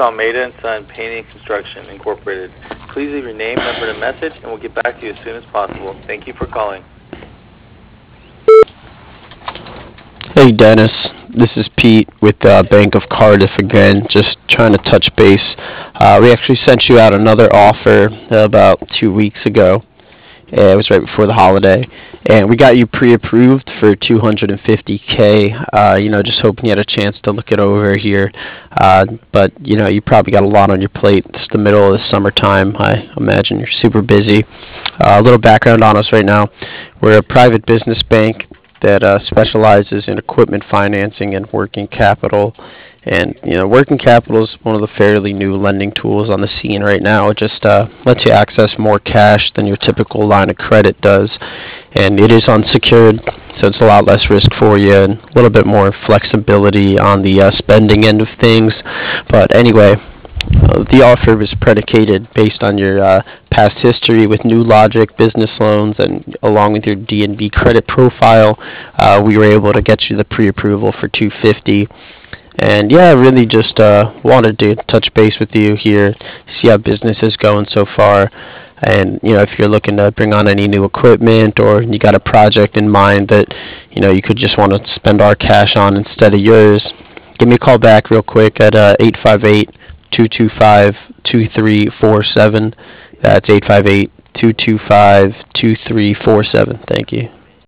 Almeida & Son Painting and Construction, Incorporated. Please leave your name, number, and a message, and we'll get back to you as soon as possible. Thank you for calling. Hey Dennis, this is Pete with Bank of Cardiff again, just trying to touch base. We actually sent you out another offer about 2 weeks ago. It was right before the holiday, and we got you pre-approved for 250K. Just hoping you had a chance to look it over here. But you probably got a lot on your plate. It's the middle of the summertime. I imagine you're super busy. A little background on us right now. We're a private business bank that specializes in equipment financing and working capital. And working capital is one of the fairly new lending tools on the scene right now. It just lets you access more cash than your typical line of credit does, and it is unsecured, so it's a lot less risk for you and a little bit more flexibility on the spending end of things. But anyway, the offer was predicated based on your past history with New Logic business loans, and along with your D&B credit profile, we were able to get you the pre-approval for 250. And yeah, I really just wanted to touch base with you here, see how business is going so far, and if you're looking to bring on any new equipment or you got a project in mind that you could just want to spend our cash on instead of yours, give me a call back real quick at 858-225-2347. That's 858-225-2347. Thank you.